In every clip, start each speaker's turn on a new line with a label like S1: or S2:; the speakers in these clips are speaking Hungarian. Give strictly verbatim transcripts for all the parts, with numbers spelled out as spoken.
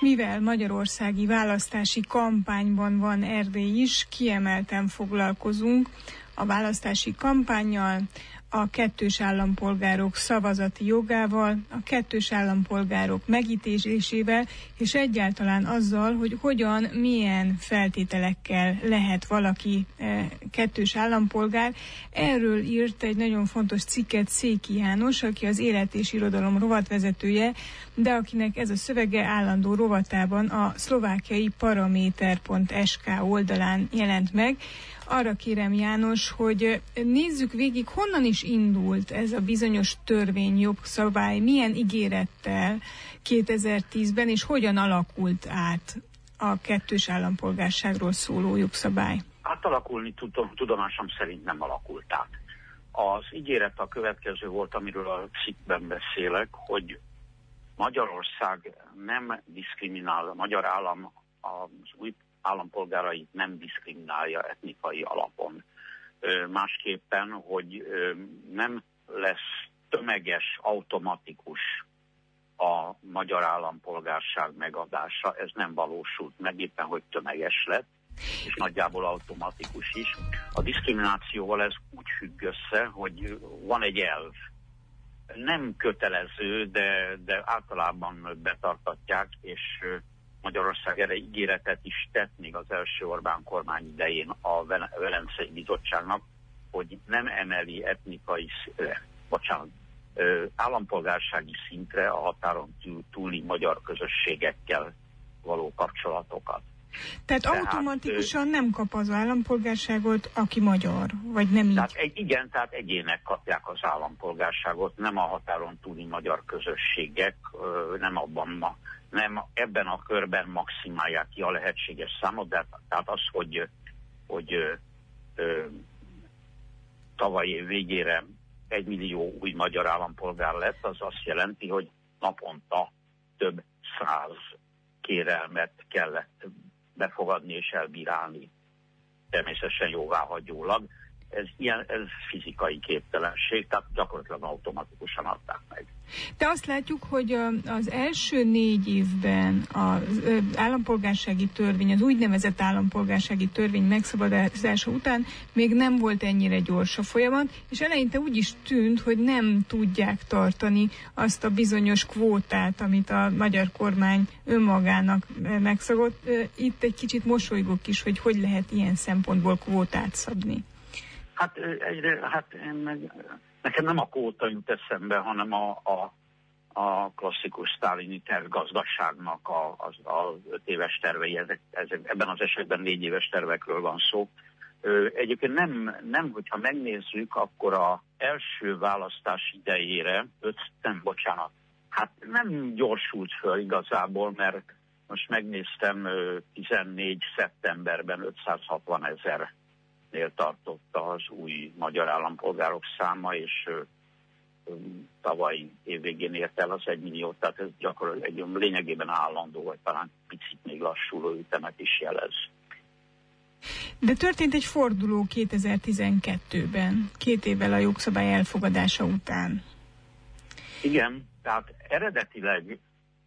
S1: Mivel magyarországi választási kampányban van Erdély is, kiemelten foglalkozunk a választási kampánnyal, a kettős állampolgárok szavazati jogával, a kettős állampolgárok megítélésével, és egyáltalán azzal, hogy hogyan, milyen feltételekkel lehet valaki e, kettős állampolgár. Erről írt egy nagyon fontos cikket Széki János, aki az Élet és Irodalom rovatvezetője, de akinek ez a szövege állandó rovatában a szlovákiai paraméter pont es ká oldalán jelent meg. Arra kérem, János, hogy nézzük végig, honnan is indult ez a bizonyos törvény, jogszabály, milyen ígérettel kétezer-tízben, és hogyan alakult át a kettős állampolgárságról szóló jogszabály?
S2: Átalakulni tudom, tudomásom szerint nem alakult át. Az ígéret a következő volt, amiről a cikkben beszélek, hogy Magyarország nem diszkriminál, a magyar állam az új állampolgárait nem diszkriminálja etnikai alapon. Másképpen, hogy nem lesz tömeges, automatikus a magyar állampolgárság megadása, ez nem valósult meg, éppen hogy tömeges lett, és nagyjából automatikus is. A diszkriminációval ez úgy függ össze, hogy van egy elv. Nem kötelező, de, de általában betartatják, és Magyarország erre ígéretet is tett még az első Orbán kormány idején a Velencei Bizottságnak, hogy nem emeli etnikai, bocsánat, állampolgársági szintre a határon túli magyar közösségekkel való kapcsolatokat.
S1: Tehát, tehát automatikusan nem kap az állampolgárságot, aki magyar, vagy nem így?
S2: Tehát egy, igen, tehát egyének kapják az állampolgárságot, nem a határon túli magyar közösségek, nem abban ma. nem ebben a körben maximálják ki a lehetséges számot, de tehát az, hogy, hogy ö, ö, tavaly év végére egy millió új magyar állampolgár lett, az azt jelenti, hogy naponta több száz kérelmet kellett befogadni és elbírálni, természetesen jóváhagyólag. Ez, ilyen, ez fizikai képtelenség, tehát gyakorlatilag automatikusan adták meg.
S1: De azt látjuk, hogy az első négy évben az állampolgársági törvény, az úgynevezett állampolgársági törvény megszavazása után még nem volt ennyire gyors a folyamat, és eleinte úgy is tűnt, hogy nem tudják tartani azt a bizonyos kvótát, amit a magyar kormány önmagának megszabott. Itt egy kicsit mosolygok is, hogy hogy lehet ilyen szempontból kvótát szabni.
S2: Hát, egyre, hát én meg, nekem nem a kvóta jut eszembe, hanem a, a, a klasszikus sztálini tervgazdaságnak a, a, a öt éves tervei, ezek, ezek, ebben az esetben négy éves tervekről van szó. Ö, egyébként nem, nem, hogyha megnézzük, akkor az első választás idejére, öt, nem, bocsánat, hát nem gyorsult föl igazából, mert most megnéztem, tizennégy szeptemberben ötszázhatvan ezer tartotta az új magyar állampolgárok száma, és ö, ö, tavaly évvégén ért el az egy milliót, tehát ez gyakorlatilag egy lényegében állandó, vagy talán picit még lassuló ütemet is jelez.
S1: De történt egy forduló kétezer-tizenkettőben, két évvel a jogszabály elfogadása után.
S2: Igen, tehát eredetileg,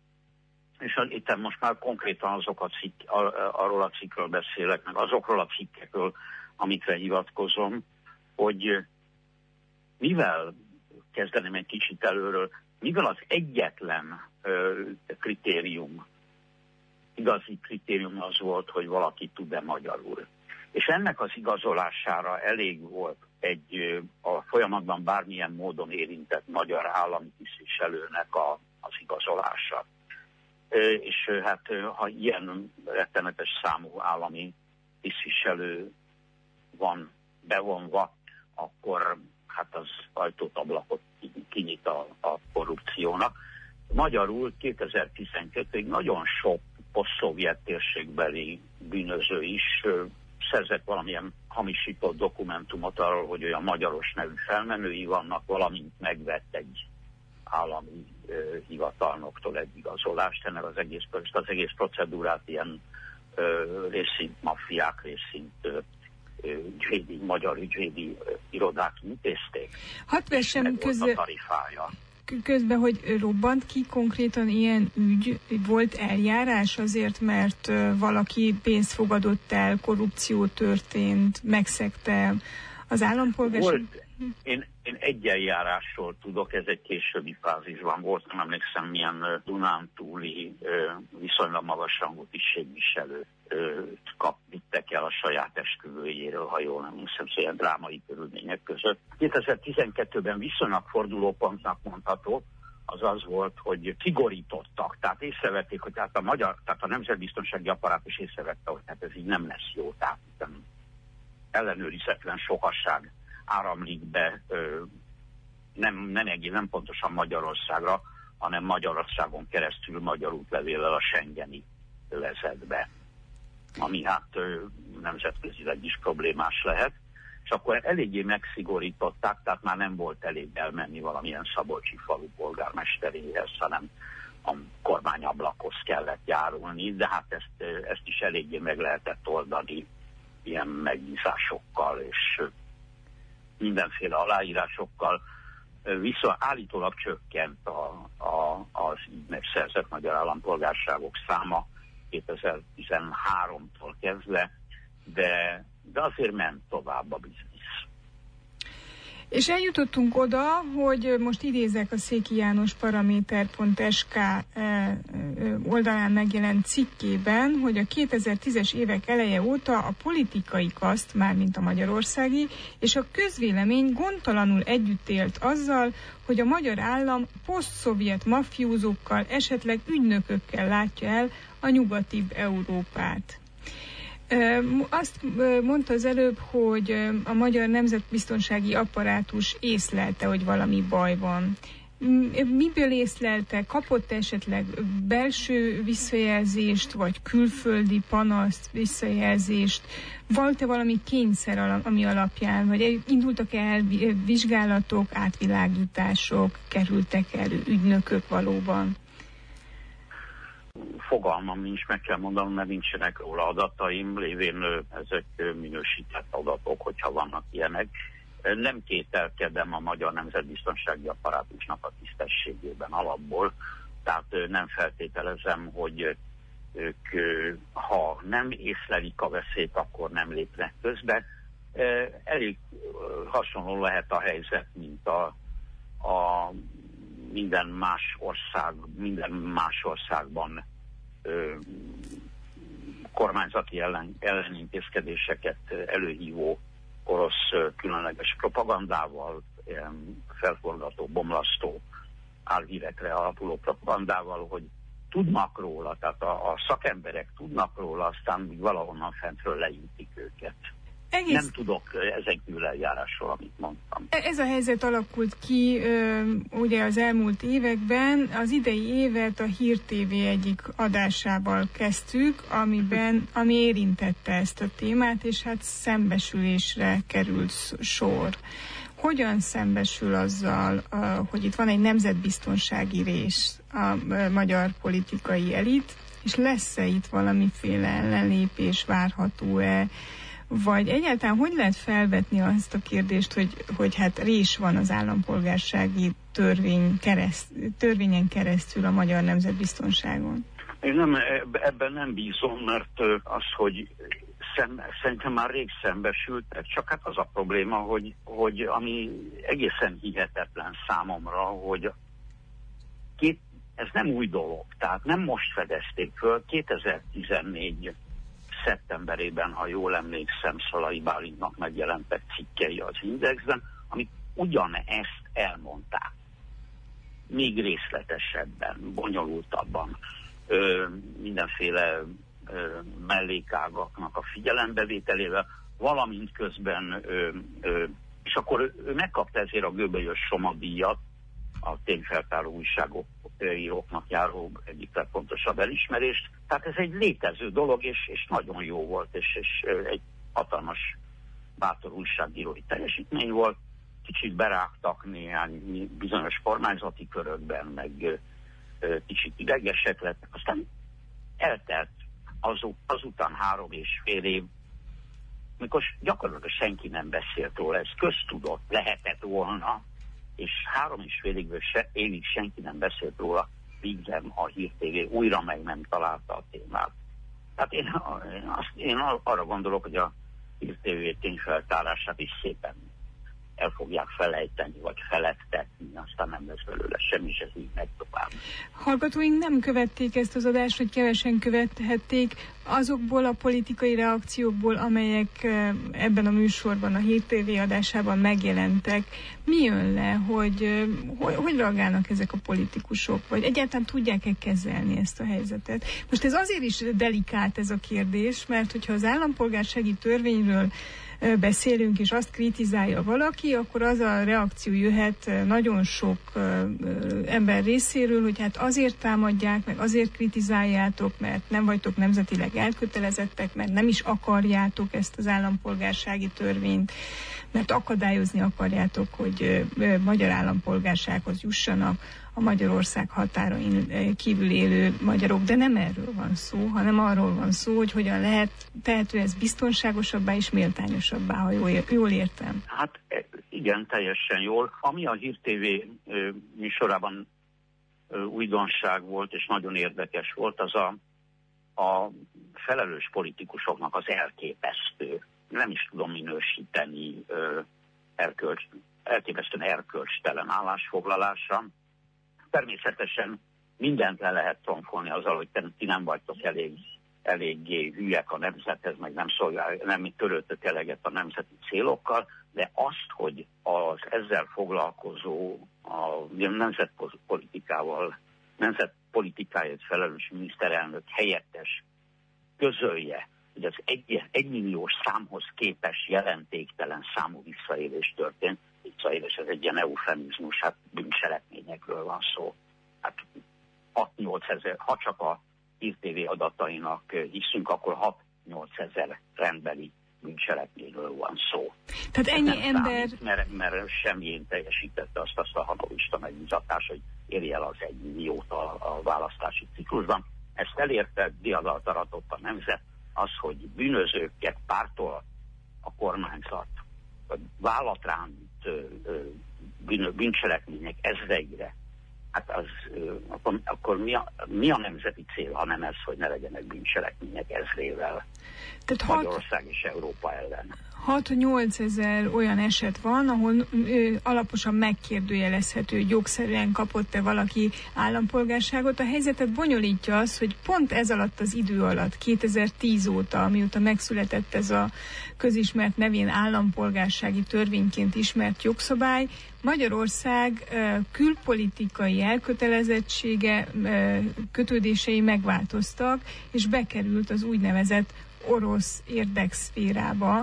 S2: és itt most már konkrétan azok a cikk, arról a cikkről beszélek, meg azokról a cikkekről, amikre hivatkozom, hogy mivel, kezdeném egy kicsit előről, mivel az egyetlen ö, kritérium, igazi kritérium az volt, hogy valaki tud-e magyarul. És ennek az igazolására elég volt egy ö, a folyamatban bármilyen módon érintett magyar állami tisztviselőnek a, az igazolása. Ö, és ö, hát ö, ha ilyen rettenetes számú állami tisztviselő van bevonva, akkor hát az ajtót, ablakot kinyit a, a korrupciónak. Magyarul kétezer-tizenkettőig nagyon sok poszt-szovjet térségbeli bűnöző is ö, szerzett valamilyen hamisított dokumentumot arról, hogy olyan magyaros nevű felmenői vannak, valamint megvett egy állami ö, hivatalnoktól egy igazolást, ennek az egész, az egész procedúrát ilyen ö, részint maffiák, részint ö, ügyvédi, magyar ügyvédi irodák intézték.
S1: Hadd vessem közbe, közben, hogy robbant ki konkrétan ilyen ügy, volt eljárás azért, mert valaki pénzt fogadott el, korrupció történt, megszegte az állampolgárság?
S2: Volt. Én, én egy eljárásról tudok, ez egy későbbi fázisban volt, nem emlékszem milyen Dunántúli viszonylag magasrangú tisztségviselő kap, vittek el a saját esküvőjéről, ha jól nem hiszem, szóval ilyen drámai körülmények között. kétezer-tizenkettőben viszonylag fordulópontnak mondható, az az volt, hogy szigorítottak, tehát észrevették, hogy tehát a magyar, tehát a nemzetbiztonsági apparátus észrevette, hogy hát ez így nem lesz jó, tehát ellenőrizetlen sokaság áramlik be, nem, nem, egész, nem pontosan Magyarországra, hanem Magyarországon keresztül magyar útlevéllel a schengeni övezetbe, ami hát nemzetközileg is problémás lehet. És akkor eléggé megszigorították, tehát már nem volt elég elmenni valamilyen szabolcsi falu polgármesteréhez, hanem a kormányablakhoz kellett járulni, de hát ezt, ezt is eléggé meg lehetett oldani ilyen megbízásokkal és mindenféle aláírásokkal. Viszont állítólag csökkent a, a, az így megszerzett magyar állampolgárságok száma kétezer-tizenháromtól kezdve, de, de azért ment tovább a biznisz.
S1: És eljutottunk oda, hogy most idézek a Széki János paraméter pont es ká oldalán megjelent cikkében, hogy a kétezer-tízes évek eleje óta a politikai kaszt, mármint a magyarországi, és a közvélemény gondtalanul együtt élt azzal, hogy a magyar állam posztszovjet mafiózókkal, esetleg ügynökökkel látja el a nyugatibb Európát. Azt mondta az előbb, hogy a magyar nemzetbiztonsági apparátus észlelte, hogy valami baj van. Miből észlelte? Kapott esetleg belső visszajelzést, vagy külföldi panaszt, visszajelzést? Volt-e valami kényszer, ami alapján, vagy indultak el vizsgálatok, átvilágítások, kerültek elő ügynökök valóban?
S2: Fogalmam nincs, meg kell mondanom, mert nincsenek róla adataim, lévén ezek minősített adatok, hogyha vannak ilyenek. Nem kételkedem a magyar nemzetbiztonsági apparátusnak a tisztességében alapból, tehát nem feltételezem, hogy ők, ha nem észlelik a veszélyt, akkor nem lépnek közbe. Elég hasonló lehet a helyzet, mint a, a minden más ország, minden más országban ö, kormányzati ellen, ellenintézkedéseket előhívó orosz ö, különleges propagandával, ilyen felforgató, bomlasztó álhírekre alapuló propagandával, hogy tudnak róla, tehát a, a szakemberek tudnak róla, aztán úgy valahonnan fentről leütik őket. Egész... Nem tudok ezekből eljárásról, amit mondtam.
S1: Ez a helyzet alakult ki ugye az elmúlt években. Az idei évet a Hír té vé egyik adásával kezdtük, amiben, ami érintette ezt a témát, és hát szembesülésre került sor. Hogyan szembesül azzal, hogy itt van egy nemzetbiztonsági rész, a magyar politikai elit, és lesz-e itt valamiféle ellenlépés, várható-e, vagy egyáltalán hogy lehet felvetni azt a kérdést, hogy, hogy hát rés van az állampolgársági törvény kereszt, törvényen keresztül a magyar nemzetbiztonságon?
S2: Én nem, ebben nem bízom, mert az, hogy szem, szerintem már rég szembesültek, csak hát az a probléma, hogy, hogy ami egészen hihetetlen számomra, hogy két, ez nem új dolog, tehát nem most fedezték föl, kétezer-tizennégy szeptemberében, ha jól emlékszem, Szalai Bálintnak megjelentek cikkei az Indexben, amik ugyanezt elmondták. Még részletesebben, bonyolultabban, ö, mindenféle ö, mellékágaknak a figyelembevételével, valamint közben, ö, ö, és akkor ő megkapta ezért a Göbölyös Soma díjat, a tényfeltáró újságíróknak járó egyik legfontosabb elismerést. Tehát ez egy létező dolog, és, és nagyon jó volt, és, és egy hatalmas bátor újságírói teljesítmény volt. Kicsit berágtak néhány bizonyos kormányzati körökben, meg kicsit idegesek lettek. Aztán eltelt azok, azután három és fél év, mikor gyakorlatilag senki nem beszélt róla, ez köztudott, lehetett volna, és három és fél évig, se, évig senki nem beszélt róla, míg nem a Hír té vé újra meg nem találta a témát. Tehát én, én, azt, én arra gondolok, hogy a Hír té vé tényfeltárását is szépen el fogják felejteni, vagy feledtetni, aztán nem lesz belőle semmi, és ez így megy tovább.
S1: Hallgatóink nem követték ezt az adást, hogy kevesen követhették. Azokból a politikai reakciókból, amelyek ebben a műsorban, a Hír té vé adásában megjelentek, mi jön le, hogy hogy, hogy reagálnak ezek a politikusok, vagy egyáltalán tudják-e kezelni ezt a helyzetet? Most ez azért is delikált ez a kérdés, mert hogyha az állampolgársági törvényről beszélünk, és azt kritizálja valaki, akkor az a reakció jöhet nagyon sok ember részéről, hogy hát azért támadják, meg azért kritizáljátok, mert nem vagytok nemzetileg elkötelezettek, mert nem is akarjátok ezt az állampolgársági törvényt, mert akadályozni akarjátok, hogy magyar állampolgársághoz jussanak a Magyarország határain kívül élő magyarok, de nem erről van szó, hanem arról van szó, hogy hogyan lehet tehető ez biztonságosabbá és méltányosabbá, ha jól, jól értem.
S2: Hát igen, teljesen jól. Ami a Hír té vé műsorában újdonság volt, és nagyon érdekes volt, az a, a felelős politikusoknak az elképesztő, nem is tudom minősíteni, erkölcs, elképesztően erkölcstelen állásfoglalása. Természetesen mindent le lehet tromfolni azzal, hogy ti nem vagytok elég, eléggé hülyek a nemzethez, meg nem, szolgál, nem törődtök eleget a nemzeti célokkal, de azt, hogy az ezzel foglalkozó, a nemzetpolitikával, nemzetpolitikáért felelős miniszterelnök helyettes közölje, hogy az egy, egymilliós számhoz képes jelentéktelen számú visszaélés történt. Visszaélés, ez egy ilyen eufemizmus, hát bűncselekményekről van szó. Hát hat-nyolc ezer, ha csak a Hír té vé adatainak hiszünk, akkor hat-nyolc ezer rendbeli bűncselekményről van szó.
S1: Tehát ennyi ember...
S2: Számít, mert, mert semmi teljesítette azt a szahanovista megbízatás, hogy érje el az egy milliót a, a választási ciklusban. Ezt elérte, diadalt aratott a nemzet, az, hogy bűnözőket pártol a kormányzat, vállatránt bűn, bűncselekmények ezreire, hát az, akkor, akkor mi, a, mi a nemzeti cél, ha nem ez, hogy ne legyenek bűncselekmények ezrével Magyarország és Európa ellen?
S1: hat-nyolc ezer olyan eset van, ahol ö, alaposan megkérdőjelezhető, hogy jogszerűen kapott-e valaki állampolgárságot. A helyzetet bonyolítja az, hogy pont ez alatt az idő alatt, kétezer-tíz óta, amióta megszületett ez a közismert nevén állampolgársági törvényként ismert jogszabály, Magyarország ö, külpolitikai elkötelezettsége, ö, kötődései megváltoztak, és bekerült az úgynevezett orosz érdekszférába.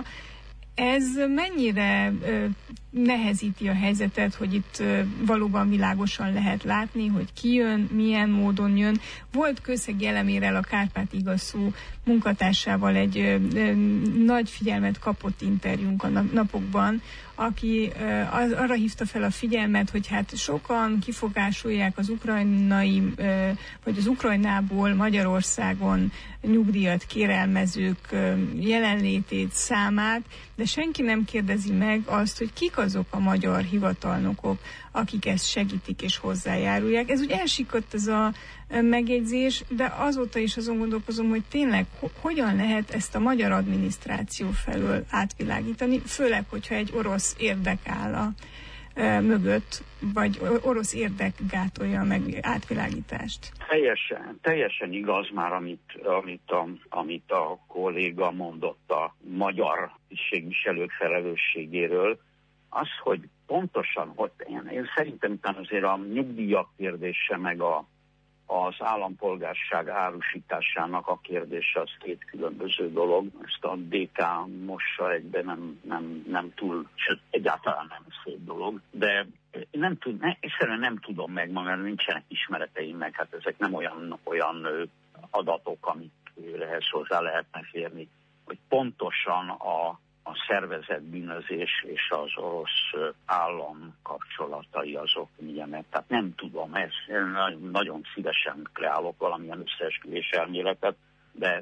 S1: Ez mennyire ö, nehezíti a helyzetet, hogy itt ö, valóban világosan lehet látni, hogy ki jön, milyen módon jön. Volt Kőszegi Elemérrel, a Kárpát-Igasszú munkatársával egy ö, ö, nagy figyelmet kapott interjúnk a napokban, aki ö, az, arra hívta fel a figyelmet, hogy hát sokan kifogásolják az ukrajnai, ö, vagy az Ukrajnából Magyarországon nyugdíjat kérelmezők ö, jelenlétét, számát, de senki nem kérdezi meg azt, hogy kik azok a magyar hivatalnokok, akik ezt segítik és hozzájárulják. Ez úgy elsikott ez a megjegyzés, de azóta is azon gondolkozom, hogy tényleg ho- hogyan lehet ezt a magyar adminisztráció felől átvilágítani, főleg, hogyha egy orosz érdek áll a e, mögött, vagy orosz érdek gátolja meg átvilágítást.
S2: Teljesen, teljesen igaz már, amit, amit, a, amit a kolléga mondott a magyar tisztségviselők felelősségéről, az, hogy pontosan, hogy én, én szerintem azért a nyugdíjak kérdése, meg a, az állampolgárság árusításának a kérdése az két különböző dolog. Ezt a dé ká mossa egyben nem, nem, nem túl, sőt, egyáltalán nem szép dolog, de nem tud, ne, egyszerűen nem tudom meg, mert nincsenek ismereteim meg, hát ezek nem olyan, olyan adatok, amit ehhez hozzá lehetne férni, hogy pontosan a a szervezett bűnözés és az orosz állam kapcsolatai azok milyenek. Tehát nem tudom, ezt nagyon szívesen kreálok valamilyen összeesküvés elméletet, de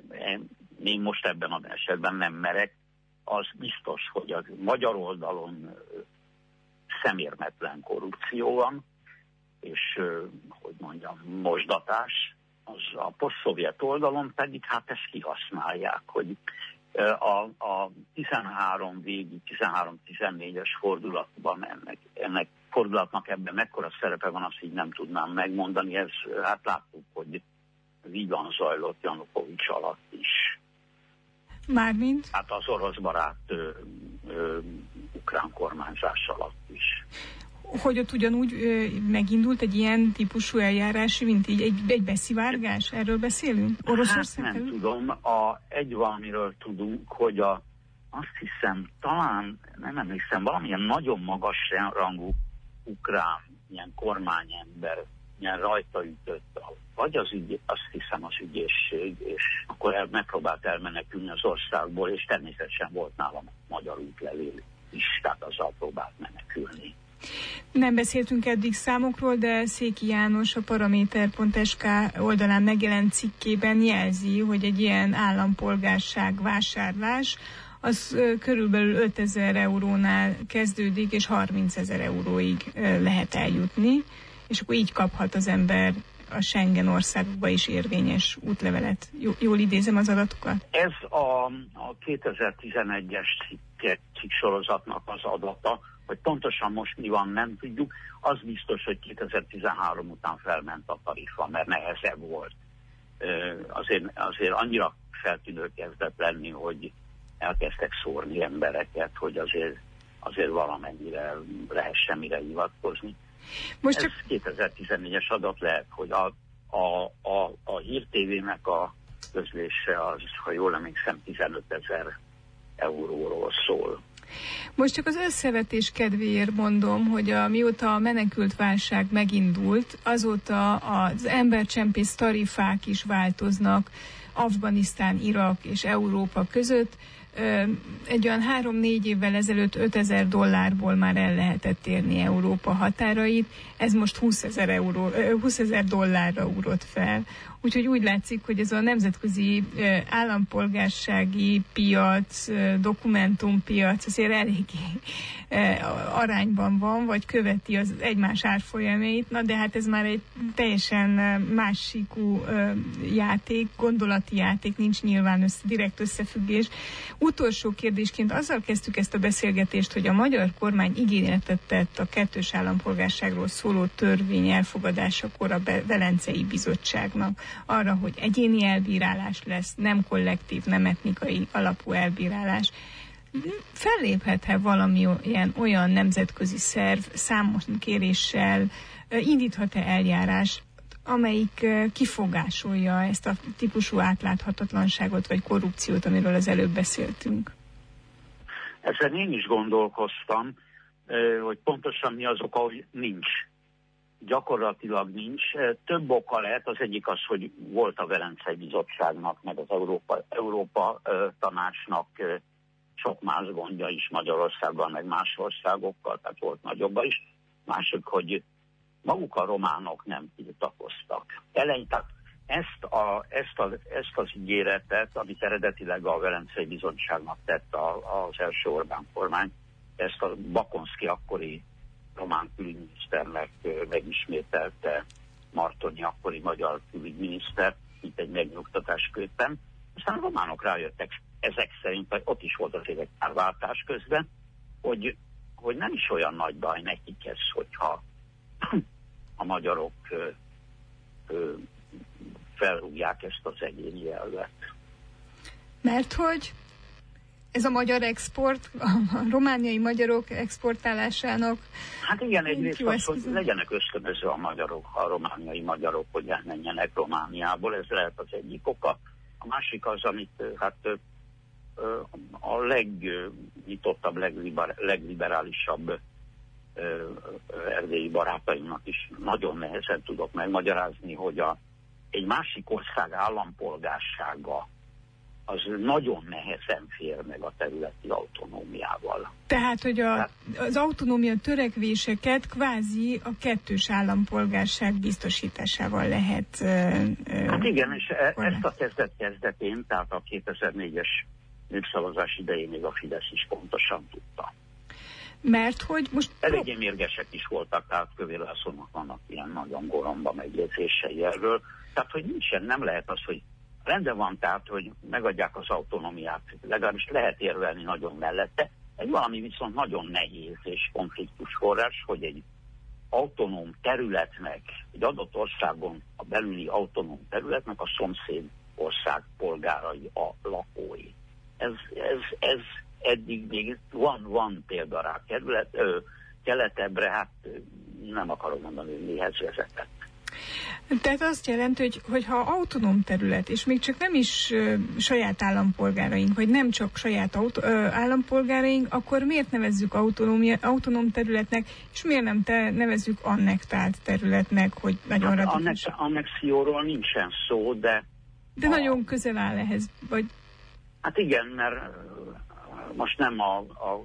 S2: én most ebben az esetben nem merek. Az biztos, hogy a magyar oldalon szemérmetlen korrupció van, és, hogy mondjam, mosdatás, az a posztszovjet oldalon pedig hát ezt kihasználják, hogy a, a tizenhárom végi, tizenhárom tizennégyes fordulatban ennek, ennek fordulatnak ebben mekkora szerepe van, azt így nem tudnám megmondani. Ez, hát láttuk, hogy vígan zajlott Janukovics alatt is.
S1: Mármint?
S2: Hát az orosz barát ö, ö, ukrán kormányzás alatt is.
S1: Hogy ott ugyanúgy ö, megindult egy ilyen típusú eljárás, mint így egy, egy beszivárgás? Erről beszélünk? Oroszország
S2: Hát nem
S1: előtt?
S2: tudom. A, egy valamiről tudunk, hogy a, azt hiszem, talán, nem emlékszem, valamilyen nagyon magas rangú ukrán, ilyen kormányember, ilyen rajta ütött, vagy az ügy, azt hiszem az ügyészség, és akkor el, megpróbált elmenekülni az országból, és természetesen volt nálam magyar útlevél is, tehát azzal próbált menekülni.
S1: Nem beszéltünk eddig számokról, de Széki János a paraméter pont es ká oldalán megjelent cikkében jelzi, hogy egy ilyen állampolgárság vásárlás az körülbelül ötezer eurónál kezdődik, és harmincezer euróig lehet eljutni, és akkor így kaphat az ember a Schengen országokba is érvényes útlevelet. Jól idézem az adatokat?
S2: Ez a, a kétezer-tizenegyes cikk sorozatnak az adata, hogy pontosan most mi van, nem tudjuk. Az biztos, hogy kétezer-tizenhárom után felment a tarifa, mert nehezebb volt. Azért, azért annyira feltűnő kezdett lenni, hogy elkezdtek szórni embereket, hogy azért, azért valamennyire lehessen mire hivatkozni. Most csak... Ez kétezer-tizennégyes adat lehet, hogy a, a, a, a Hír té vének a közlése az, ha jól emlékszem, tizenötezer euróról szól.
S1: Most csak az összevetés kedvéért mondom, hogy a, mióta a menekült válság megindult, azóta az embercsempész tarifák is változnak Afganisztán, Irak és Európa között. Egy olyan három-négy évvel ezelőtt ötezer dollárból már el lehetett érni Európa határait, ez most húszezer euró, húszezer dollárra ugrott fel. Úgyhogy úgy látszik, hogy ez a nemzetközi állampolgársági piac, dokumentumpiac azért eléggé arányban van, vagy követi az egymás árfolyamait, na de hát ez már egy teljesen másikú játék, gondolati játék, nincs nyilván össze, direkt összefüggés. Utolsó kérdésként azzal kezdtük ezt a beszélgetést, hogy a magyar kormány ígéretet tett a kettős állampolgárságról szóló törvény elfogadásakor a Velencei Bizottságnak arra, hogy egyéni elbírálás lesz, nem kollektív, nem etnikai alapú elbírálás. Felléphet-e valami olyan, olyan nemzetközi szerv számos kéréssel, indíthat-e eljárás, amelyik kifogásolja ezt a típusú átláthatatlanságot vagy korrupciót, amiről az előbb beszéltünk?
S2: Ezen én is gondolkoztam, hogy pontosan mi az oka, hogy nincs. Gyakorlatilag nincs. Több oka lehet. Az egyik az, hogy volt a Velencei Bizottságnak, meg az Európa, Európa Tanácsnak sok más gondja is Magyarországgal, meg más országokkal, tehát volt nagyobb is. Másik, hogy maguk a románok nem tiltakoztak. Eleinte, tehát ezt, a, ezt, a, ezt az ígéretet, amit eredetileg a Velencei Bizottságnak tett a, az első Orbán kormány, ezt a Bakonszky akkori román külügyminiszternek megismételte Martonyi akkori magyar külügyminiszter, mint egy megnyugtatásképpen. Aztán a románok rájöttek ezek szerint, hogy ott is volt azért egy pár váltás közben, hogy, hogy nem is olyan nagy baj nekik ez, hogyha a magyarok ö, ö, felrúgják ezt az egyéni elvet.
S1: Mert hogy ez a magyar export, a romániai magyarok exportálásának...
S2: Hát igen, egyrészt az, hogy legyenek ösztönöző a magyarok, a romániai magyarok, hogy elmenjenek Romániából, ez lehet az egyik oka. A másik az, amit hát a legnyitottabb, legliber, legliberálisabb erdélyi barátaimnak is nagyon nehezen tudok megmagyarázni, hogy a, egy másik ország állampolgársága az nagyon nehezen fér meg a területi autonómiával.
S1: Tehát, hogy a, az autonómia törekvéseket kvázi a kettős állampolgárság biztosításával lehet...
S2: Hát igen, és ezt a kezdet-kezdetén, tehát a kétezer-négyes népszavazás idején még a Fidesz is pontosan tudta.
S1: Mert hogy most...
S2: Eléggé mérgesek is voltak, tehát Kövér Lászlónak vannak ilyen nagyon goromba megjegyzései erről. Tehát, hogy nincsen, nem lehet az, hogy rendben van, tehát, hogy megadják az autonómiát, legalábbis lehet érvelni nagyon mellette. Egy valami viszont nagyon nehéz és konfliktus forrás, hogy egy autonóm területnek, egy adott országon a belüli autonóm területnek a szomszéd ország polgárai a lakói. Ez, ez, ez eddig még van, van példa rá kerület, ö, keletebbre, hát nem akarom mondani, hogy mihez vezetett.
S1: Tehát azt jelenti, hogy, hogy ha autonóm terület, és még csak nem is ö, saját állampolgáraink, vagy nem csak saját autó, ö, állampolgáraink, akkor miért nevezzük autonóm területnek, és miért nem te, nevezzük annektált területnek, hogy nagyon
S2: hát
S1: radikális?
S2: Annexióról nincsen szó, de...
S1: De a, nagyon közel áll ehhez, vagy...
S2: Hát igen, mert most nem a, a,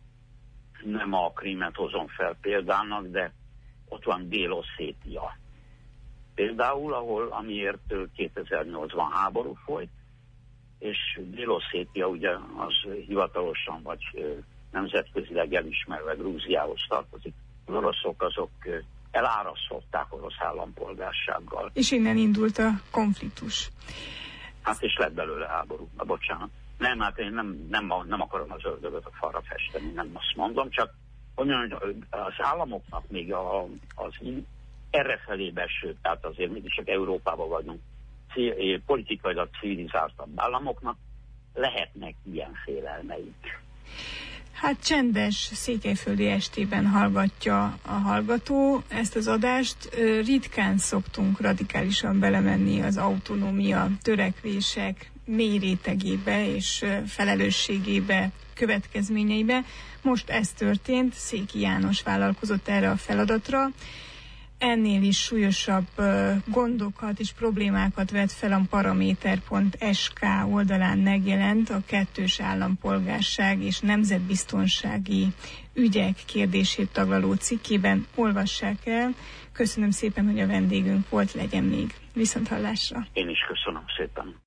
S2: nem a Krímet hozom fel példának, de ott van Dél-Oszétia. Például, ahol amiért kétezer-nyolcban háború folyt, és Dél-Oszétia ugye az hivatalosan vagy nemzetközileg elismerve Grúziához tartozik. Az oroszok azok elárasztották orosz állampolgársággal.
S1: És innen indult a konfliktus.
S2: Hát és lett belőle háború. Na, bocsánat. Nem, hát én nem, nem, nem akarom az ördögöt a falra festeni, nem azt mondom, csak onnan, hogy az államoknak még a, az errefelé beső, tehát azért mégis csak Európában vagyunk, politikailag civilizáltabb államoknak lehetnek ilyen félelmeik.
S1: Hát csendes székelyföldi estében hallgatja a hallgató ezt az adást. Ritkán szoktunk radikálisan belemenni az autonómia törekvések mély rétegébe és felelősségébe, következményeibe. Most ez történt, Széki János vállalkozott erre a feladatra. Ennél is súlyosabb gondokat és problémákat vet fel a paraméter pont es ká oldalán megjelent a kettős állampolgárság és nemzetbiztonsági ügyek kérdését taglaló cikkében. Olvassák el. Köszönöm szépen, hogy a vendégünk volt, legyen még. Viszonthallásra.
S2: Én is köszönöm szépen.